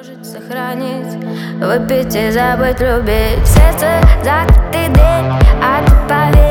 уничтожить, сохранить, выпить и забыть, любить. В сердце закрытый дверь, а ты поверь.